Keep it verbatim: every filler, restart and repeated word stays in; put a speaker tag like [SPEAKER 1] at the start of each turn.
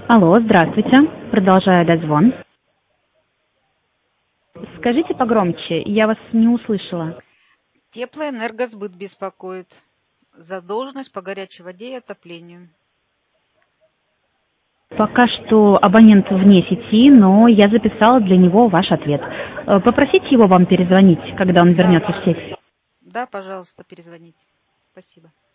[SPEAKER 1] Алло, здравствуйте. Продолжаю дозвон. Скажите погромче, я вас не услышала.
[SPEAKER 2] Теплоэнергосбыт беспокоит. Задолженность по горячей воде и отоплению.
[SPEAKER 1] Пока что абонент вне сети, но я записала для него ваш ответ. Э, Попросите его вам перезвонить, когда он
[SPEAKER 2] Да,
[SPEAKER 1] вернется в сеть.
[SPEAKER 2] да, пожалуйста, перезвоните. Спасибо.